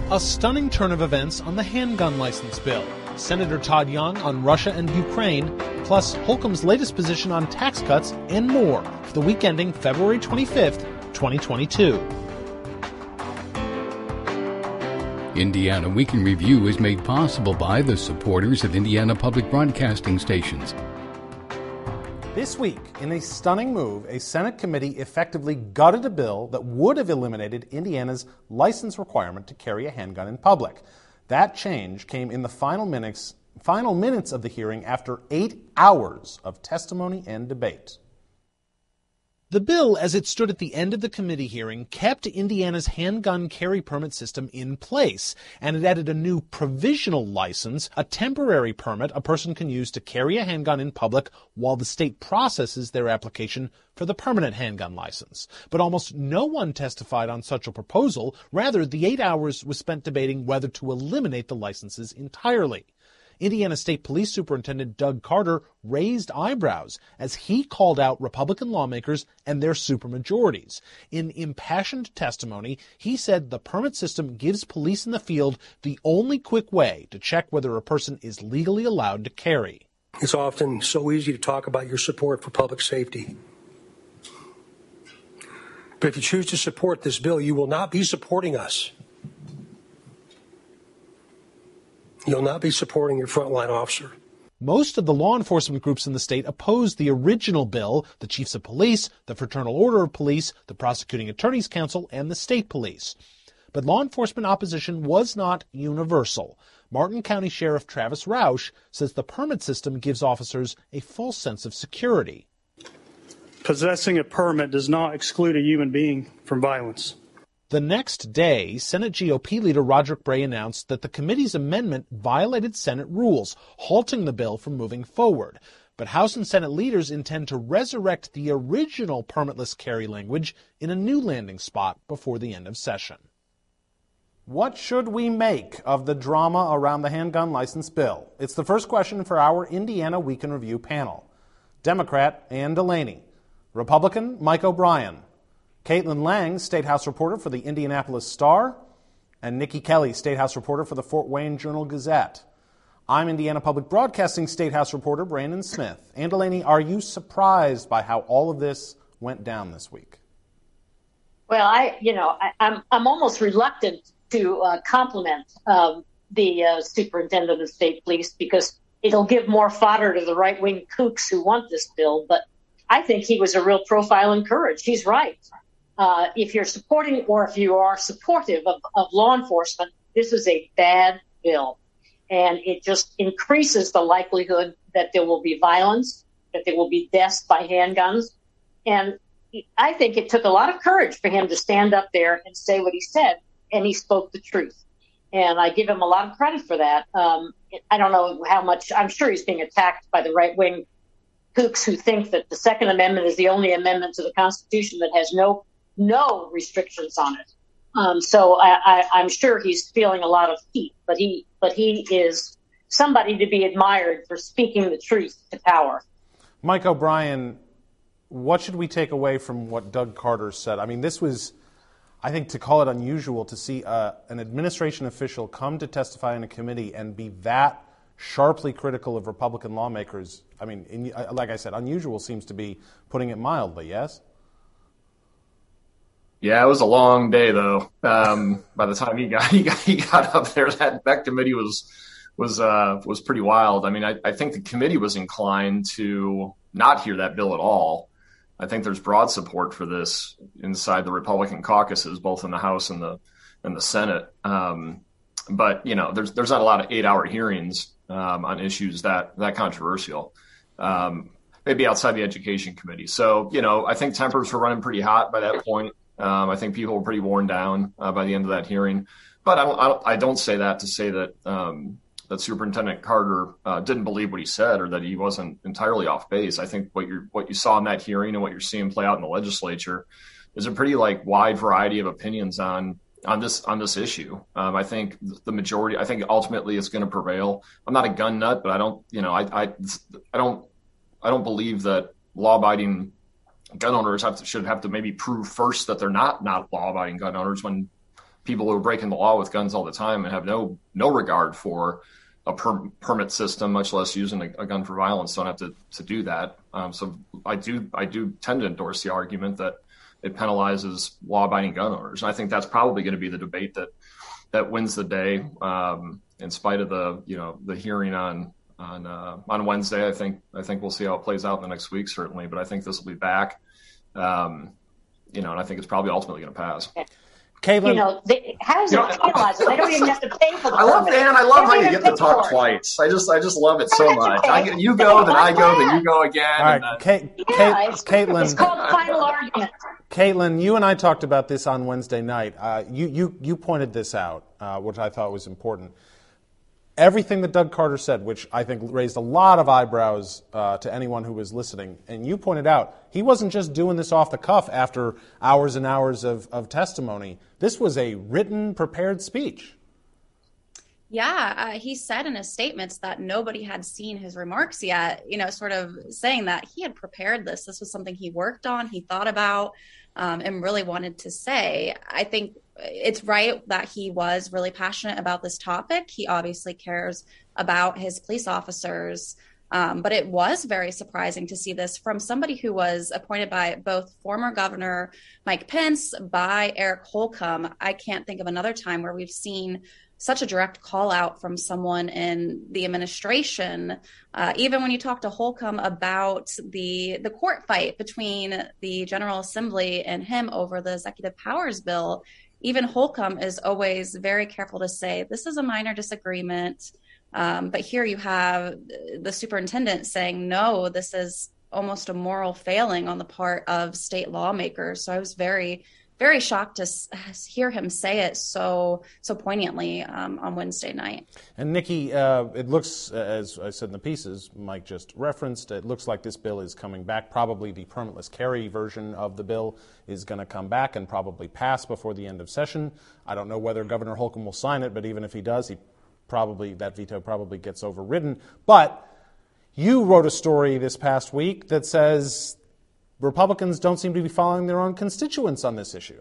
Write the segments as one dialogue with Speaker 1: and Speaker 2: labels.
Speaker 1: A stunning turn of events on the handgun license bill. Senator Todd Young on Russia and Ukraine, plus Holcomb's latest position on tax cuts and more for the week ending February 25th, 2022.
Speaker 2: Indiana Week in Review is made possible by the supporters of Indiana Public Broadcasting stations.
Speaker 1: This week, in a stunning move, a Senate committee effectively gutted a bill that would have eliminated Indiana's license requirement to carry a handgun in public. That change came in the final minutes of the hearing after 8 hours of testimony and debate. The bill, as it stood at the end of the committee hearing, kept Indiana's handgun carry permit system in place, and it added a new provisional license, a temporary permit a person can use to carry a handgun in public while the state processes their application for the permanent handgun license. But almost no one testified on such a proposal. Rather, the 8 hours was spent debating whether to eliminate the licenses entirely. Indiana State Police Superintendent Doug Carter raised eyebrows as he called out Republican lawmakers and their supermajorities. In impassioned testimony, he said the permit system gives police in the field the only quick way to check whether a person is legally allowed to carry.
Speaker 3: It's often so easy to talk about your support for public safety. But if you choose to support this bill, you will not be supporting us. You'll not be supporting your frontline officer.
Speaker 1: Most of the law enforcement groups in the state opposed the original bill: the chiefs of police, the Fraternal Order of Police, the Prosecuting Attorney's Council, and the state police. But law enforcement opposition was not universal. Martin County Sheriff Travis Roush says the permit system gives officers a false sense of security.
Speaker 4: Possessing a permit does not exclude a human being from violence.
Speaker 1: The next day, Senate GOP leader Roderick Bray announced that the committee's amendment violated Senate rules, halting the bill from moving forward. But House and Senate leaders intend to resurrect the original permitless carry language in a new landing spot before the end of session. What should we make of the drama around the handgun license bill? It's the first question for our Indiana Week in Review panel. Democrat Ann Delaney, Republican Mike O'Brien, Caitlin Lang, State House reporter for the Indianapolis Star, and Nikki Kelly, State House reporter for the Fort Wayne Journal-Gazette. I'm Indiana Public Broadcasting State House reporter Brandon Smith. Ann Delaney, are you surprised by how all of this went down this week?
Speaker 5: Well, I'm almost reluctant to compliment the superintendent of state police because it'll give more fodder to the right-wing kooks who want this bill. But I think he was a real profile in courage. He's right. If you're supporting or if you are supportive of law enforcement, this is a bad bill. And it just increases the likelihood that there will be violence, that there will be deaths by handguns. And I think it took a lot of courage for him to stand up there and say what he said, and he spoke the truth. And I give him a lot of credit for that. I don't know how much, I'm sure he's being attacked by the right-wing kooks who think that the Second Amendment is the only amendment to the Constitution that has no restrictions on it. So I'm sure he's feeling a lot of heat, but he is somebody to be admired for speaking the truth to power.
Speaker 1: Mike O'Brien, what should we take away from what Doug Carter said? I mean, this was, I think, to call it unusual to see an administration official come to testify in a committee and be that sharply critical of Republican lawmakers. I mean, like I said, unusual seems to be putting it mildly, yes?
Speaker 6: Yeah, it was a long day, though. By the time he got up there, that committee was pretty wild. I mean, I think the committee was inclined to not hear that bill at all. I think there's broad support for this inside the Republican caucuses, both in the House and the Senate. But there's not a lot of 8-hour hearings on issues that controversial. Maybe outside the Education Committee. So I think tempers were running pretty hot by that point. I think people were pretty worn down by the end of that hearing. But I don't say that to say that that Superintendent Carter didn't believe what he said or that he wasn't entirely off base. I think what you saw in that hearing and what you're seeing play out in the legislature is a pretty wide variety of opinions on this issue. I think the majority. I think ultimately it's going to prevail. I'm not a gun nut, but I don't believe that law-abiding gun owners should have to maybe prove first that they're not law-abiding gun owners when people who are breaking the law with guns all the time and have no regard for a permit system, much less using a gun for violence, don't have to do that. So I do tend to endorse the argument that it penalizes law-abiding gun owners. And I think that's probably going to be the debate that wins the day. In spite of the hearing on Wednesday, I think we'll see how it plays out in the next week, certainly. But I think this will be back, and I think it's probably ultimately going to pass.
Speaker 1: Caitlin,
Speaker 5: how does it penalize them? They don't even have to pay for the
Speaker 6: I love how you get to talk twice. I just love it so much. You go, then I go, then you go again.
Speaker 1: All right, Caitlin.
Speaker 5: It's called final argument.
Speaker 1: Caitlin, you and I talked about this on Wednesday night. You pointed this out, which I thought was important. Everything that Doug Carter said, which I think raised a lot of eyebrows to anyone who was listening, and you pointed out, he wasn't just doing this off the cuff after hours and hours of testimony. This was a written, prepared speech.
Speaker 7: Yeah, he said in his statements that nobody had seen his remarks yet, sort of saying that he had prepared this. This was something he worked on, he thought about, and really wanted to say. I think it's right that he was really passionate about this topic. He obviously cares about his police officers, but it was very surprising to see this from somebody who was appointed by both former Governor Mike Pence, by Eric Holcomb. I can't think of another time where we've seen such a direct call out from someone in the administration. Even when you talk to Holcomb about the court fight between the General Assembly and him over the executive powers bill, even Holcomb is always very careful to say, this is a minor disagreement. But here you have the superintendent saying, no, this is almost a moral failing on the part of state lawmakers. So I was very, very shocked to hear him say it so poignantly on Wednesday night.
Speaker 1: And Nikki, it looks, as I said in the pieces Mike just referenced, it looks like this bill is coming back. Probably the permitless carry version of the bill is going to come back and probably pass before the end of session. I don't know whether Governor Holcomb will sign it, but even if he does, that veto probably gets overridden. But you wrote a story this past week that says Republicans don't seem to be following their own constituents on this issue.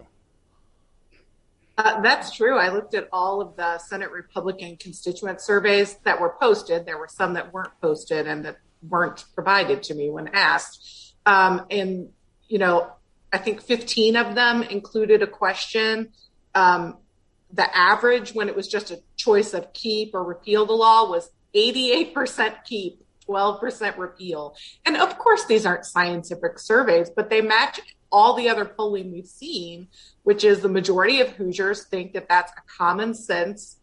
Speaker 8: That's true. I looked at all of the Senate Republican constituent surveys that were posted. There were some that weren't posted and that weren't provided to me when asked. And, I think 15 of them included a question. The average, when it was just a choice of keep or repeal the law, was 88% keep, 12% repeal. And of course, these aren't scientific surveys, but they match all the other polling we've seen, which is the majority of Hoosiers think that that's a common sense,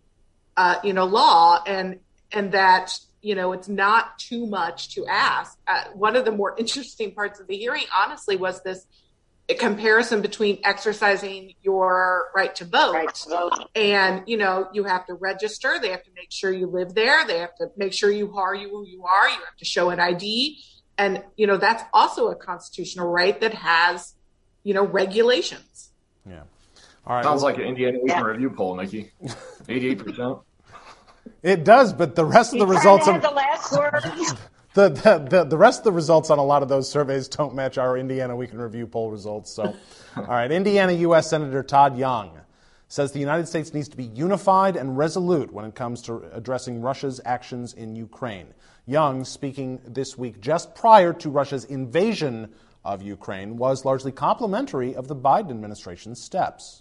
Speaker 8: law, and that, it's not too much to ask. One of the more interesting parts of the hearing, honestly, was this comparison between exercising your right to vote. And, you have to register. They have to make sure you live there. They have to make sure you are who you are. You have to show an ID. And, that's also a constitutional right that has, regulations.
Speaker 1: Yeah. All right.
Speaker 6: Sounds like an Indiana Weekend Review poll, Nikki. 88%.
Speaker 1: It does, but the rest of the results
Speaker 5: the last word.
Speaker 1: The rest of the results on a lot of those surveys don't match our Indiana Weekend Review poll results. So, all right, Indiana U.S. Senator Todd Young says the United States needs to be unified and resolute when it comes to addressing Russia's actions in Ukraine. Young, speaking this week just prior to Russia's invasion of Ukraine, was largely complimentary of the Biden administration's steps.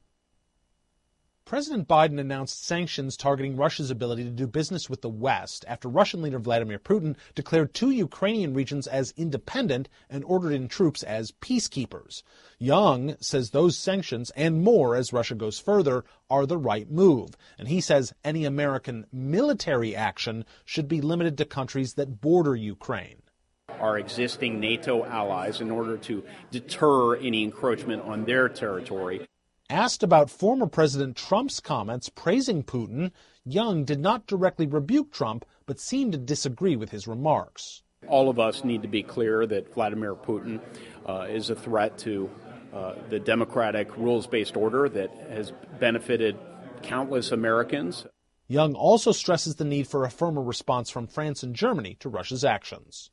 Speaker 1: President Biden announced sanctions targeting Russia's ability to do business with the West after Russian leader Vladimir Putin declared 2 Ukrainian regions as independent and ordered in troops as peacekeepers. Young says those sanctions, and more as Russia goes further, are the right move. And he says any American military action should be limited to countries that border Ukraine.
Speaker 9: Our existing NATO allies in order to deter any encroachment on their territory.
Speaker 1: Asked about former President Trump's comments praising Putin, Young did not directly rebuke Trump, but seemed to disagree with his remarks.
Speaker 9: All of us need to be clear that Vladimir Putin is a threat to the democratic rules-based order that has benefited countless Americans.
Speaker 1: Young also stresses the need for a firmer response from France and Germany to Russia's actions.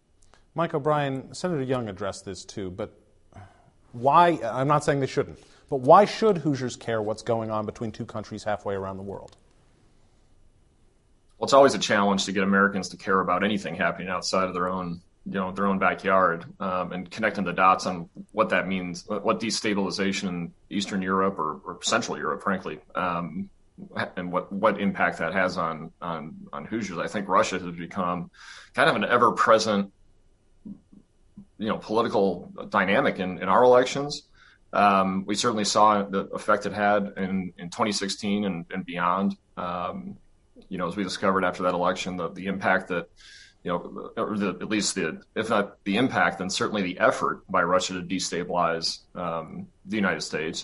Speaker 1: Mike O'Brien, Senator Young addressed this too, but why, I'm not saying they shouldn't, But why should Hoosiers care what's going on between two countries halfway around the world?
Speaker 6: Well, it's always a challenge to get Americans to care about anything happening outside of their own backyard, and connecting the dots on what that means, what destabilization in Eastern Europe or Central Europe, frankly, and what impact that has on Hoosiers. I think Russia has become kind of an ever-present, political dynamic in our elections. We certainly saw the effect it had in 2016 and beyond. As we discovered after that election, the impact that, if not the impact, then certainly the effort by Russia to destabilize the United States.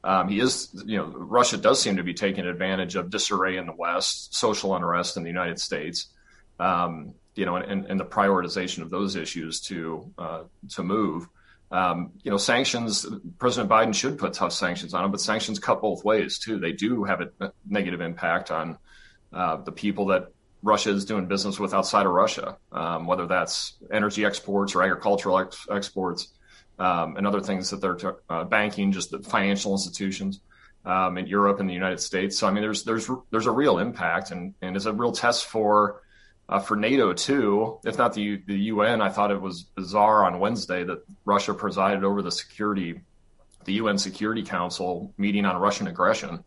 Speaker 6: Russia does seem to be taking advantage of disarray in the West, social unrest in the United States, and the prioritization of those issues to move. Sanctions, President Biden should put tough sanctions on them, but sanctions cut both ways too. They do have a negative impact on the people that Russia is doing business with outside of Russia, whether that's energy exports or agricultural exports, and other things that they're banking, just the financial institutions in Europe and the United States. So, I mean, there's a real impact, and it's a real test for NATO too, if not the UN. I thought it was bizarre on Wednesday that Russia presided over the UN Security Council meeting on Russian aggression.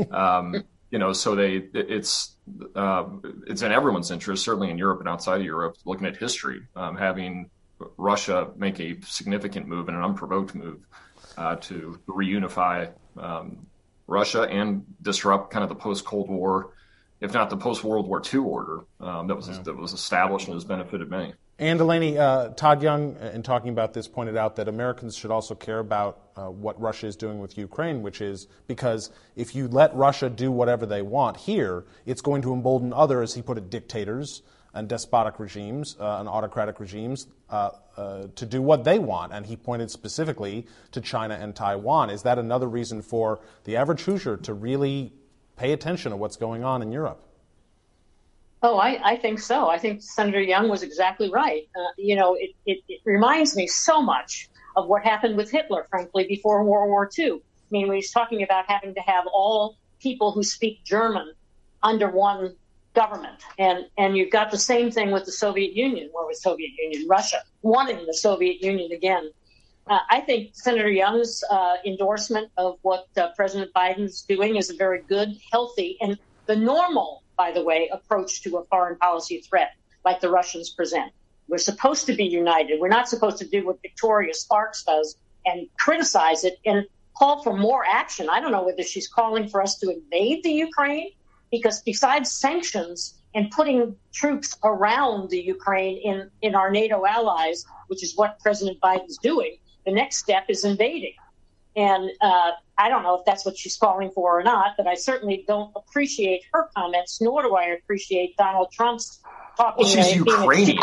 Speaker 6: So it's in everyone's interest, certainly in Europe and outside of Europe, looking at history, having Russia make a significant move and an unprovoked move to reunify Russia and disrupt kind of the post-Cold War, if not the post-World War II order that was established and has benefited many.
Speaker 1: And Delaney, Todd Young, in talking about this, pointed out that Americans should also care about what Russia is doing with Ukraine, which is because if you let Russia do whatever they want here, it's going to embolden other, as he put it, dictators and despotic regimes and autocratic regimes to do what they want. And he pointed specifically to China and Taiwan. Is that another reason for the average Hoosier to really pay attention to what's going on in Europe?
Speaker 5: Oh, I think so. I think Senator Young was exactly right. It reminds me so much of what happened with Hitler, frankly, before World War II. I mean, when he's talking about having to have all people who speak German under one government. And you've got the same thing with the Soviet Union, or with Soviet Union, Russia, wanting the Soviet Union again. I think Senator Young's endorsement of what President Biden's doing is a very good, healthy, and the normal, by the way, approach to a foreign policy threat like the Russians present. We're supposed to be united. We're not supposed to do what Victoria Sparks does and criticize it and call for more action. I don't know whether she's calling for us to invade the Ukraine, because besides sanctions and putting troops around the Ukraine in our NATO allies, which is what President Biden's doing, the next step is invading. And I don't know if that's what she's calling for or not, but I certainly don't appreciate her comments, nor do I appreciate Donald Trump's talking.
Speaker 6: Well, she's Ukrainian.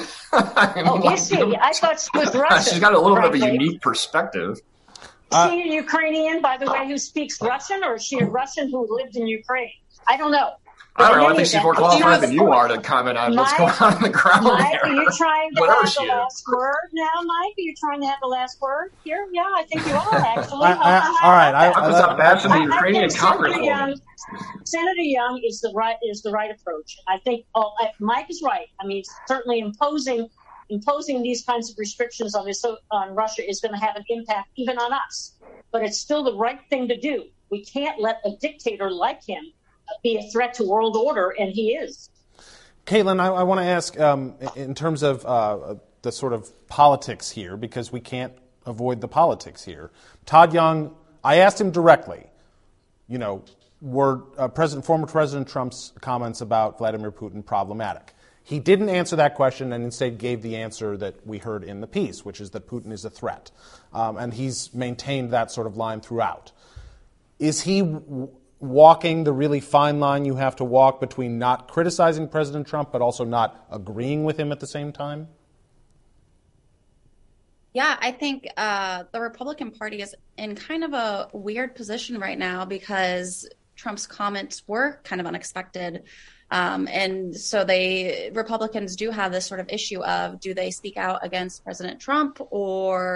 Speaker 5: Is she? I thought she was Russian.
Speaker 6: She's got a little bit of a unique perspective.
Speaker 5: Is she a Ukrainian, by the way, who speaks Russian, or is she a Russian who lived in Ukraine? I don't know.
Speaker 6: I don't know. I think she's more qualified than you are to comment on what's going on in the ground.
Speaker 5: Mike, are you trying to have the last word now, Mike? Are you trying to have the last word here? Yeah, I think you are, actually.
Speaker 1: All right.
Speaker 6: I was up bashing the Ukrainian congresswoman.
Speaker 5: Senator Young is the right approach. I think Mike is right. I mean, certainly imposing these kinds of restrictions on Russia is going to have an impact even on us. But it's still the right thing to do. We can't let a dictator like him be a threat to world order, and he is.
Speaker 1: Caitlin, I want to ask, in terms of the sort of politics here, because we can't avoid the politics here. Todd Young, I asked him directly, were former President Trump's comments about Vladimir Putin problematic? He didn't answer that question and instead gave the answer that we heard in the piece, which is that Putin is a threat. And he's maintained that sort of line throughout. Is he walking the really fine line you have to walk between not criticizing President Trump but also not agreeing with him at the same time?
Speaker 7: Yeah, I think the Republican Party is in kind of a weird position right now because Trump's comments were kind of unexpected. And so Republicans do have this sort of issue of, do they speak out against President Trump, or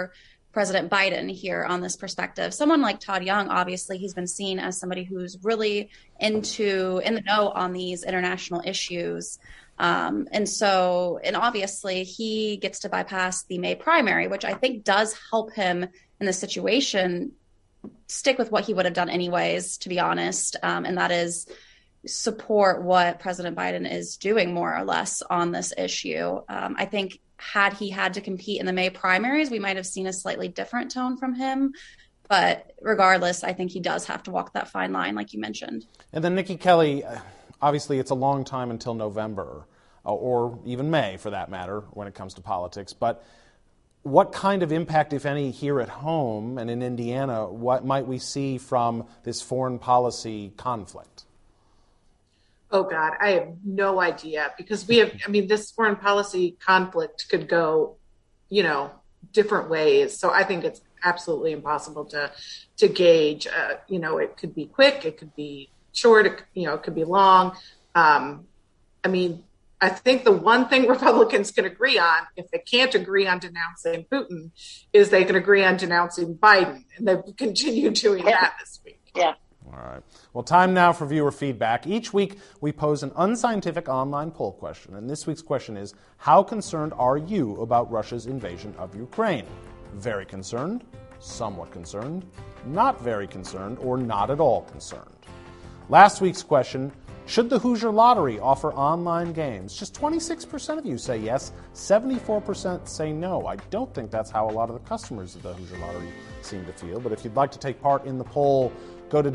Speaker 7: President Biden here on this perspective. Someone like Todd Young, obviously, he's been seen as somebody who's really in the know on these international issues. And obviously he gets to bypass the May primary, which I think does help him in this situation stick with what he would have done anyways, to be honest. And that is support what President Biden is doing more or less on this issue. I think had he had to compete in the May primaries, we might have seen a slightly different tone from him. But regardless, I think he does have to walk that fine line, like you mentioned.
Speaker 1: And then Nikki Kelly, obviously it's a long time until November, or even May for that matter, when it comes to politics. But what kind of impact, if any, here at home and in Indiana, what might we see from this foreign policy conflict?
Speaker 8: Oh, God, I have no idea, because this foreign policy conflict could go, different ways. So I think it's absolutely impossible to gauge. It could be quick, it could be short, it could be long. I think the one thing Republicans can agree on, if they can't agree on denouncing Putin, is they can agree on denouncing Biden. And they've continued doing that this week.
Speaker 5: Yeah.
Speaker 1: All right. Well, time now for viewer feedback. Each week, we pose an unscientific online poll question. And this week's question is, how concerned are you about Russia's invasion of Ukraine? Very concerned, somewhat concerned, not very concerned, or not at all concerned. Last week's question, should the Hoosier Lottery offer online games? Just 26% of you say yes, 74% say no. I don't think that's how a lot of the customers of the Hoosier Lottery seem to feel. But if you'd like to take part in the poll, go to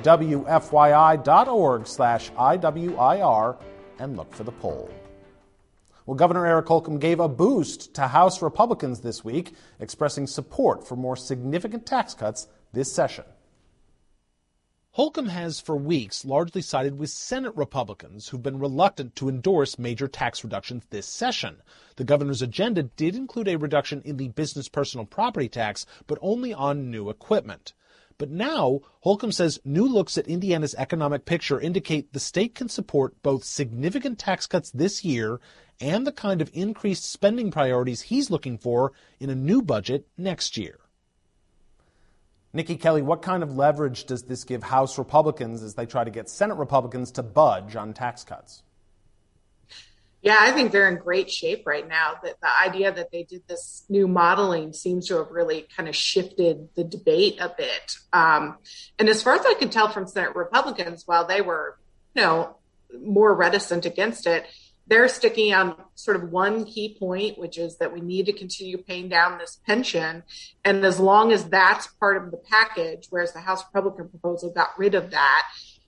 Speaker 1: WFYI.org/IWIR and look for the poll. Well, Governor Eric Holcomb gave a boost to House Republicans this week, expressing support for more significant tax cuts this session. Holcomb has for weeks largely sided with Senate Republicans who've been reluctant to endorse major tax reductions this session. The governor's agenda did include a reduction in the business personal property tax, but only on new equipment. But now, Holcomb says new looks at Indiana's economic picture indicate the state can support both significant tax cuts this year and the kind of increased spending priorities he's looking for in a new budget next year. Nikki Kelly, what kind of leverage does this give House Republicans as they try to get Senate Republicans to budge on tax cuts?
Speaker 8: Yeah, I think they're in great shape right now. The idea that they did this new modeling seems to have really kind of shifted the debate a bit. And as far as I can tell from Senate Republicans, while they were, more reticent against it, they're sticking on sort of one key point, which is that we need to continue paying down this pension. And as long as that's part of the package, whereas the House Republican proposal got rid of that,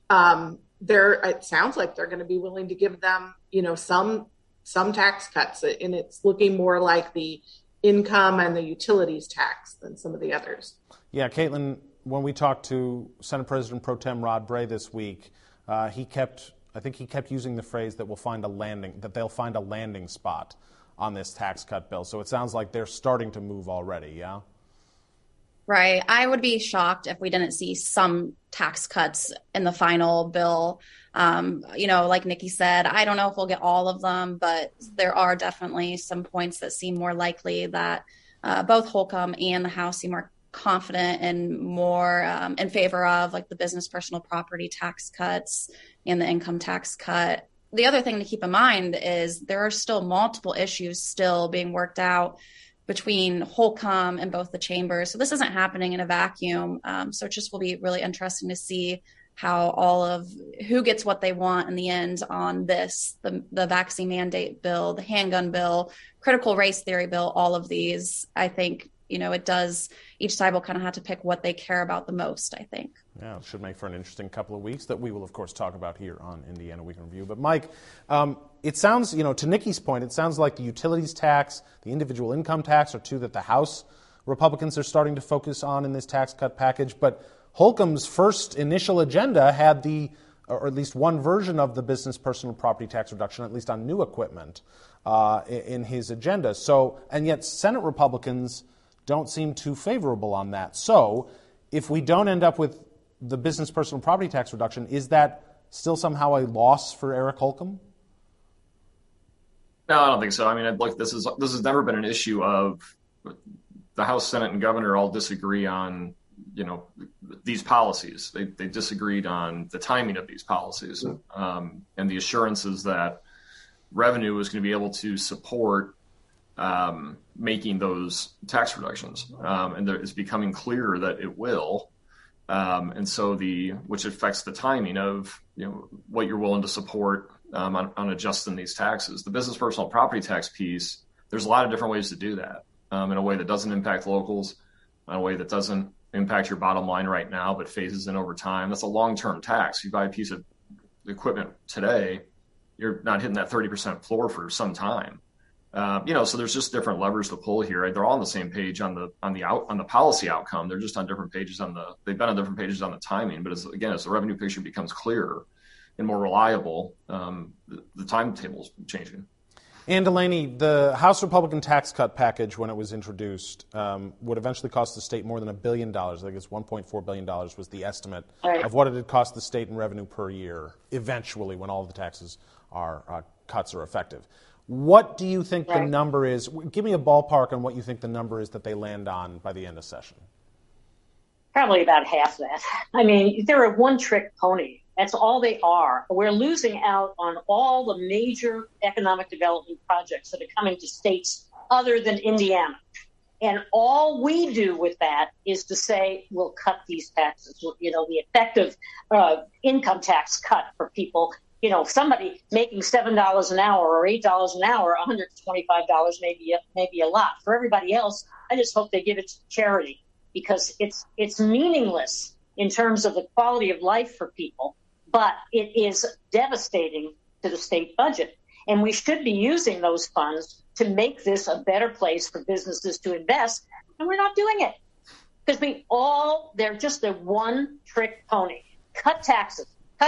Speaker 8: it sounds like they're going to be willing to give them, some tax cuts. And it's looking more like the income and the utilities tax than some of the others. Yeah,
Speaker 1: Caitlin, when we talked to Senate President Pro Tem Rod Bray this week, he kept using the phrase that they'll find a landing spot on this tax cut bill. So it sounds like they're starting to move already, yeah?
Speaker 7: Right. I would be shocked if we didn't see some tax cuts in the final bill. Like Nikki said, I don't know if we'll get all of them, but there are definitely some points that seem more likely that both Holcomb and the House seem more confident and more in favor of, like the business personal property tax cuts and the income tax cut. The other thing to keep in mind is there are still multiple issues still being worked out between Holcomb and both the chambers. So this isn't happening in a vacuum. So it just will be really interesting to see how who gets what they want in the end on this, the vaccine mandate bill, the handgun bill, critical race theory bill, all of these. I think, it does, each side will kind of have to pick what they care about the most, I think.
Speaker 1: Yeah, it should make for an interesting couple of weeks that we will, of course, talk about here on Indiana Week in Review. But, Mike, it sounds, to Nikki's point, it sounds like the utilities tax, the individual income tax are two that the House Republicans are starting to focus on in this tax cut package. But Holcomb's first initial agenda had or at least one version of the business personal property tax reduction, at least on new equipment, in his agenda. So, and yet Senate Republicans don't seem too favorable on that. So if we don't end up with the business personal property tax reduction, is that still somehow a loss for Eric Holcomb?
Speaker 6: No, I don't think so. I mean, this has never been an issue of the House, Senate, and governor all disagree on, these policies. They disagreed on the timing of these policies, and the assurances that revenue was going to be able to support making those tax reductions. And it's becoming clear that it will. And so which affects the timing of, what you're willing to support on adjusting these taxes. The business personal property tax piece, there's a lot of different ways to do that in a way that doesn't impact locals, in a way that doesn't impact your bottom line right now, but phases in over time. That's a long-term tax. You buy a piece of equipment today, you're not hitting that 30% floor for some time. So there's just different levers to pull here. They're all on the same page on the policy outcome. They're just on different pages they've been on different pages on the timing. But as the revenue picture becomes clearer and more reliable, the timetable's changing.
Speaker 1: Ann Delaney, the House Republican tax cut package, when it was introduced, would eventually cost the state more than $1 billion. I think it's $1.4 billion was the estimate of what it would cost the state in revenue per year, eventually, when all of the taxes cuts are effective. What do you think the number is? Give me a ballpark on what you think the number is that they land on by the end of session.
Speaker 5: Probably about half that. I mean, they're a one-trick pony. That's all they are. We're losing out on all the major economic development projects that are coming to states other than Indiana. And all we do with that is to say, we'll cut these taxes. The effective income tax cut for people. Somebody making $7 an hour or $8 an hour, $125 may be a lot. For everybody else, I just hope they give it to charity, because it's meaningless in terms of the quality of life for people, but it is devastating to the state budget. And we should be using those funds to make this a better place for businesses to invest, and we're not doing it. Because they're just a one-trick pony. Cut taxes.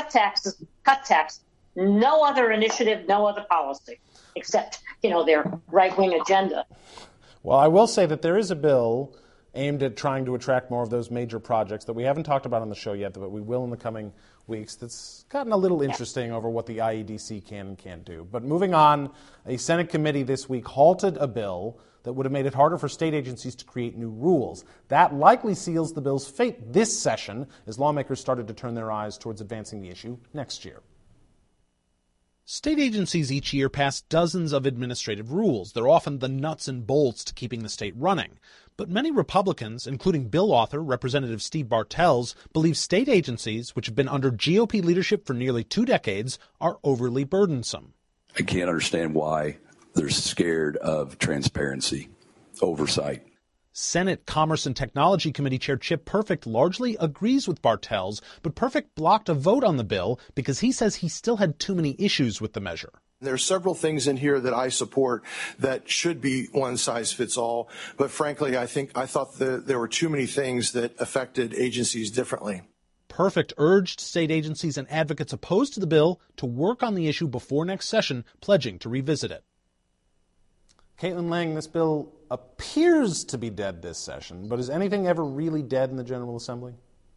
Speaker 5: No other initiative, no other policy, except, their right-wing agenda.
Speaker 1: Well, I will say that there is a bill aimed at trying to attract more of those major projects that we haven't talked about on the show yet, but we will in the coming weeks. That's gotten a little interesting over what the IEDC can and can't do. But moving on, a Senate committee this week halted a bill that would have made it harder for state agencies to create new rules. That likely seals the bill's fate this session as lawmakers started to turn their eyes towards advancing the issue next year. State agencies each year pass dozens of administrative rules. They're often the nuts and bolts to keeping the state running. But many Republicans, including bill author Representative Steve Bartels, believe state agencies, which have been under GOP leadership for nearly 2 decades, are overly burdensome.
Speaker 10: I can't understand why they're scared of transparency, oversight.
Speaker 1: Senate Commerce and Technology Committee Chair Chip Perfect largely agrees with Bartels, but Perfect blocked a vote on the bill because he says he still had too many issues with the measure.
Speaker 11: There are several things in here that I support that should be one size fits all, but frankly, I thought that there were too many things that affected agencies differently.
Speaker 1: Perfect urged state agencies and advocates opposed to the bill to work on the issue before next session, pledging to revisit it. Caitlin Lang, this bill appears to be dead this session, but is anything ever really dead in the General Assembly?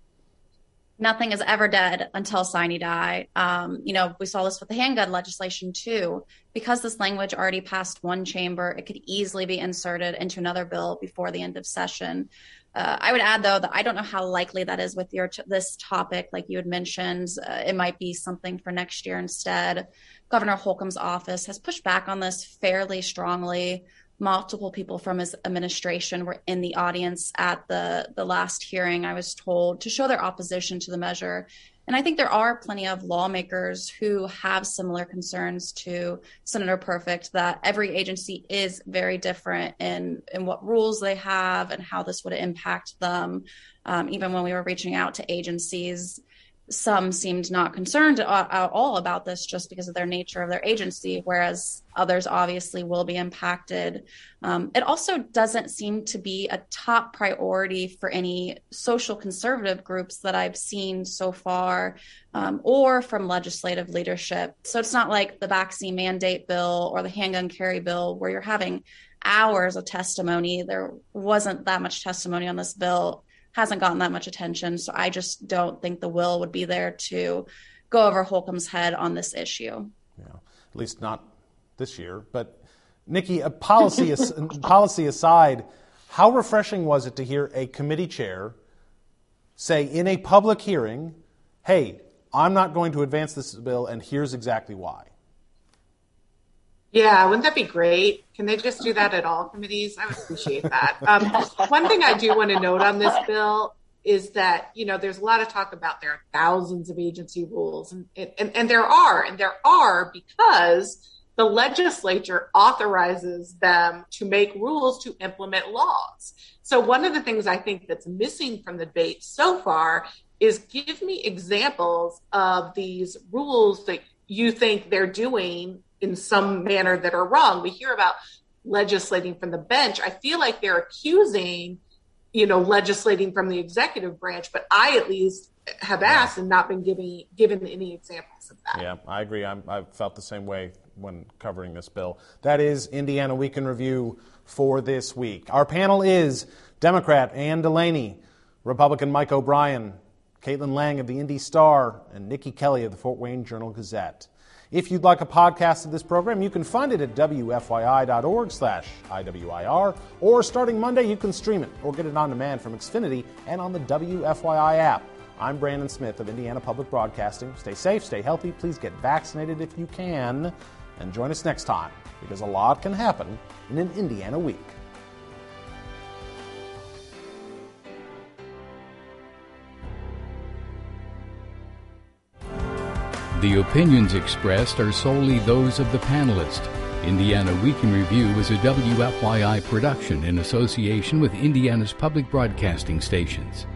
Speaker 7: Nothing is ever dead until sine die. We saw this with the handgun legislation too. Because this language already passed one chamber, it could easily be inserted into another bill before the end of session. I would add, though, that I don't know how likely that is with this topic. Like you had mentioned, it might be something for next year instead. Governor Holcomb's office has pushed back on this fairly strongly. Multiple people from his administration were in the audience at the last hearing, I was told, to show their opposition to the measure. And I think there are plenty of lawmakers who have similar concerns to Senator Perfect, that every agency is very different in what rules they have and how this would impact them. Even when we were reaching out to agencies, some seemed not concerned at all about this just because of their nature of their agency, whereas others obviously will be impacted. It also doesn't seem to be a top priority for any social conservative groups that I've seen so far, or from legislative leadership. So it's not like the vaccine mandate bill or the handgun carry bill where you're having hours of testimony. There wasn't that much testimony on this bill. Hasn't gotten that much attention. So I just don't think the will would be there to go over Holcomb's head on this issue.
Speaker 1: Yeah, at least not this year. But Nikki, policy aside, How refreshing was it to hear a committee chair say in a public hearing, hey, I'm not going to advance this bill, and here's exactly why?
Speaker 8: Yeah, wouldn't that be great? Can they just do that at all committees? I would appreciate that. One thing I do want to note on this bill is that, there's a lot of talk about there are thousands of agency rules, and there are because the legislature authorizes them to make rules to implement laws. So one of the things I think that's missing from the debate so far is give me examples of these rules that you think they're doing in some manner that are wrong. We hear about legislating from the bench. I feel like they're accusing, legislating from the executive branch, but I at least have asked and not been given any examples of that.
Speaker 1: Yeah, I agree. I've felt the same way when covering this bill. That is Indiana Week in Review for this week. Our panel is Democrat Ann Delaney, Republican Mike O'Brien, Caitlin Lang of the Indy Star, and Nikki Kelly of the Fort Wayne Journal-Gazette. If you'd like a podcast of this program, you can find it at wfyi.org/IWIR, or starting Monday, you can stream it or get it on demand from Xfinity and on the WFYI app. I'm Brandon Smith of Indiana Public Broadcasting. Stay safe, stay healthy, please get vaccinated if you can, and join us next time, because a lot can happen in an Indiana week.
Speaker 2: The opinions expressed are solely those of the panelists. Indiana Week in Review is a WFYI production in association with Indiana's public broadcasting stations.